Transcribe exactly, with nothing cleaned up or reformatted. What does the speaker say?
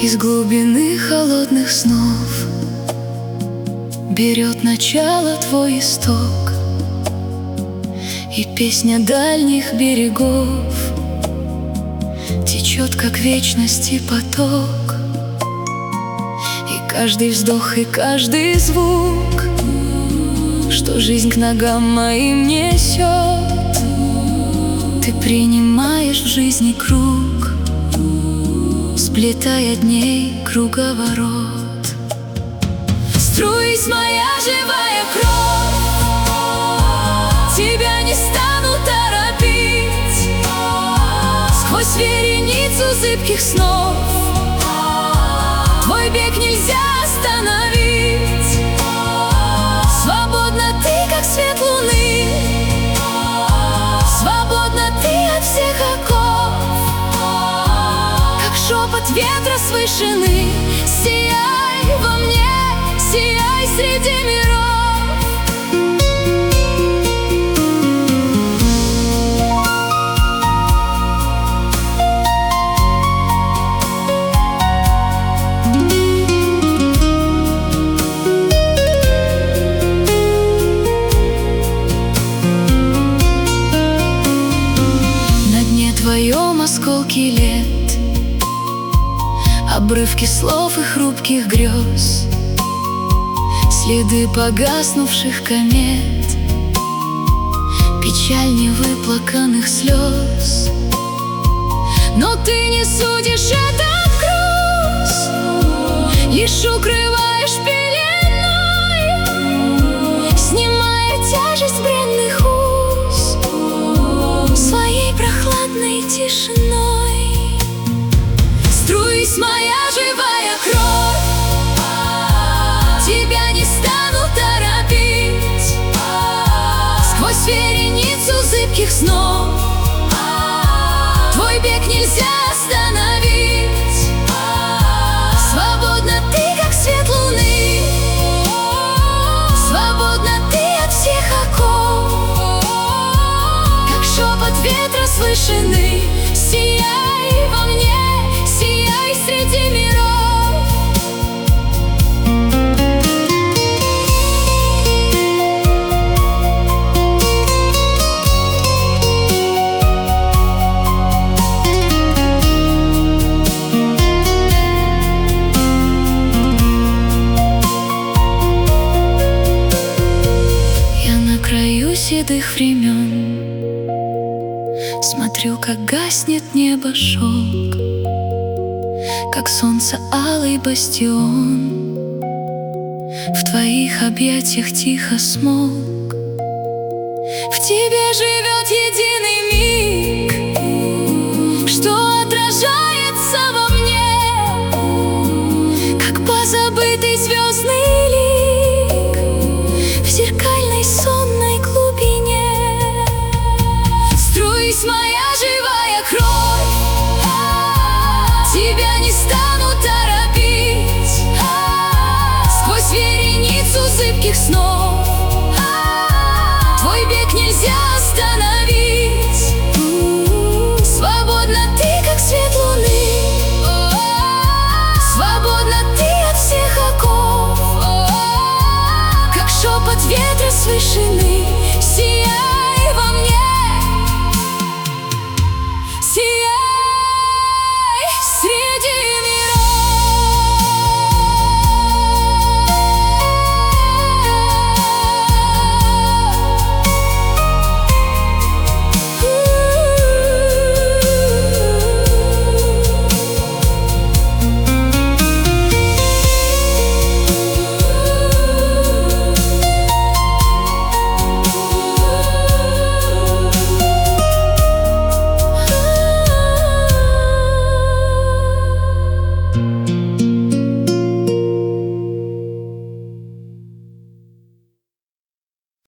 Из глубины холодных снов берет начало твой исток, и песня дальних берегов течет, как вечности поток. И каждый вздох, и каждый звук, что жизнь к ногам моим несет, ты принимаешь в жизни круг, сплетая дней круговорот. Струись, моя живая кровь, тебя не стану торопить. Сквозь вереницу зыбких снов твой бег нельзя остановить. Свободна ты, как свет луны, свободна ты от всех оков, как шепот ветра с вышины. Сияй во мне, сияй среди миров. На дне твоем осколки лет, обрывки слов и хрупких грез, следы погаснувших комет, печаль невыплаканных слез. Но ты не судишь этот груз, лишь укрываешь пеленой, снимая тяжесть бренных уз своей прохладной тишиной. Струись, моя живая кровь, тебя не стану торопить. Сквозь вереницу зыбких снов твой бег нельзя остановить. Свободна ты, как свет луны, свободна ты от всех оков, как шепот ветра с вышины. Сияй во мне, сияй среди миров. Седых времен смотрю, как гаснет небо шелк, как солнце алый бастион в твоих объятиях тихо смолк. В тебе живет единый мир,